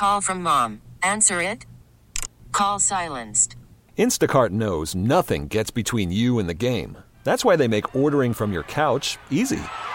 Call from mom. Answer it. Call silenced. Instacart knows nothing gets between you and the game. That's why they make ordering from your couch easy.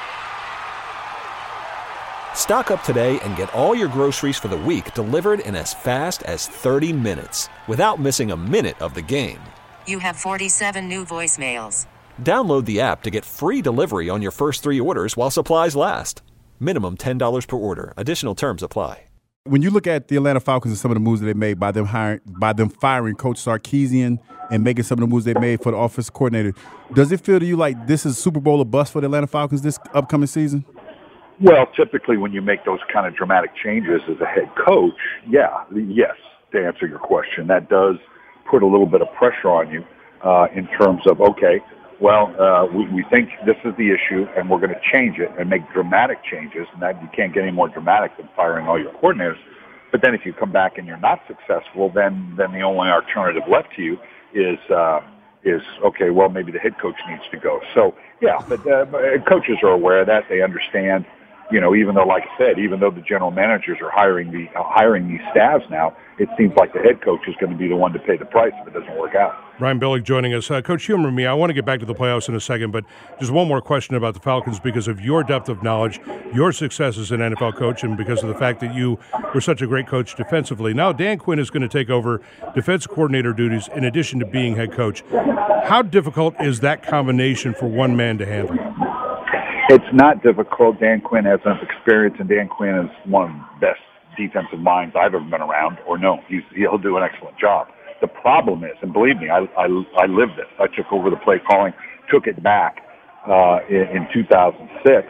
Stock up today and get all your groceries for the week delivered in as fast as 30 minutes without missing a minute of the game. You have 47 new voicemails. Download the app to get free delivery on your first 3 orders while supplies last. Minimum $10 per order. Additional terms apply. When you look at the Atlanta Falcons and some of the moves that they made by them firing Coach Sarkisian and making some of the moves they made for the offensive coordinator, does it feel to you like this is Super Bowl or bust for the Atlanta Falcons this upcoming season? Well, typically when you make those kind of dramatic changes as a head coach, yes, to answer your question, that does put a little bit of pressure on you in terms of, okay, well, we think this is the issue, and we're going to change it and make dramatic changes, and that you can't get any more dramatic than firing all your coordinators. But then if you come back and you're not successful, then the only alternative left to you is okay, well, maybe the head coach needs to go. So, yeah, but coaches are aware of that. They understand, even though, like I said, even though the general managers are hiring these staffs now, it seems like the head coach is going to be the one to pay the price if it doesn't work out. Ryan Billick joining us. Coach, humor me. I want to get back to the playoffs in a second, but just one more question about the Falcons because of your depth of knowledge, your success as an NFL coach, and because of the fact that you were such a great coach defensively. Now Dan Quinn is going to take over defense coordinator duties in addition to being head coach. How difficult is that combination for one man to handle? It's not difficult. Dan Quinn has enough experience, and Dan Quinn is one of the best defensive minds I've ever been around, or no, he'll do an excellent job. The problem is, and believe me, I lived it. I took over the play calling, took it back in 2006,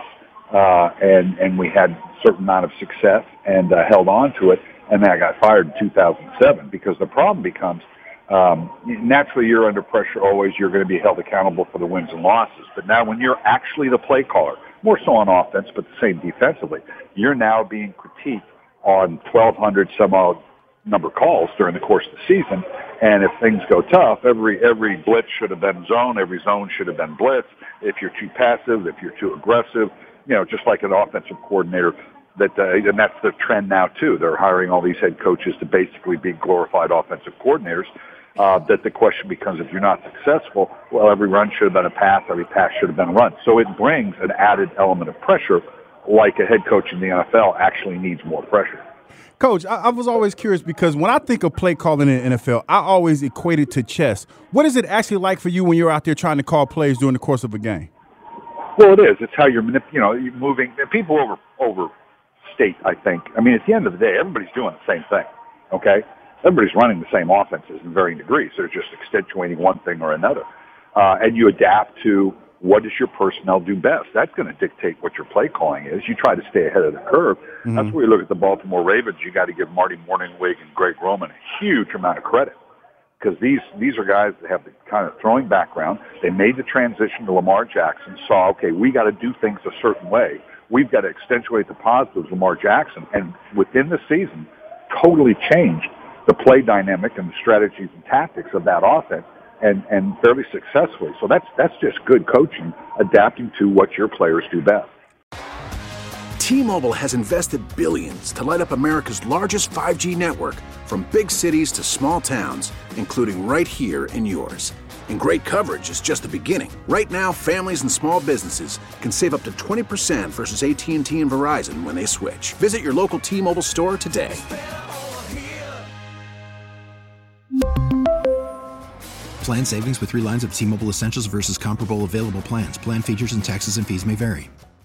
and we had a certain amount of success and held on to it, and then I got fired in 2007 because the problem becomes naturally you're under pressure always. You're going to be held accountable for the wins and losses. But now when you're actually the play caller, more so on offense, but the same defensively, you're now being critiqued on 1,200 some odd number of calls during the course of the season. And if things go tough, every blitz should have been zone. Every zone should have been blitz. If you're too passive, if you're too aggressive, just like an offensive coordinator, and that's the trend now too. They're hiring all these head coaches to basically be glorified offensive coordinators. That the question becomes, if you're not successful, well, every run should have been a pass, every pass should have been a run. So it brings an added element of pressure, like a head coach in the NFL actually needs more pressure. Coach, I was always curious because when I think of play calling in the NFL, I always equate it to chess. What is it actually like for you when you're out there trying to call plays during the course of a game? Well, it is. It's how you're moving. People overstate, I think. I mean, at the end of the day, everybody's doing the same thing, okay? Everybody's running the same offenses in varying degrees. They're just accentuating one thing or another. And you adapt to what does your personnel do best. That's going to dictate what your play calling is. You try to stay ahead of the curve. Mm-hmm. That's where you look at the Baltimore Ravens. You got to give Marty Morningwig and Greg Roman a huge amount of credit because these are guys that have the kind of throwing background. They made the transition to Lamar Jackson, saw, okay, we got to do things a certain way. We've got to accentuate the positives of Lamar Jackson. And within the season, totally changed the play dynamic and the strategies and tactics of that offense, and fairly successfully. So that's just good coaching, adapting to what your players do best. T-Mobile has invested billions to light up America's largest 5G network, from big cities to small towns, including right here in yours. And great coverage is just the beginning. Right now, families and small businesses can save up to 20% versus AT&T and Verizon when they switch. Visit your local T-Mobile store today. Plan savings with 3 lines of T-Mobile Essentials versus comparable available plans. Plan features and taxes and fees may vary.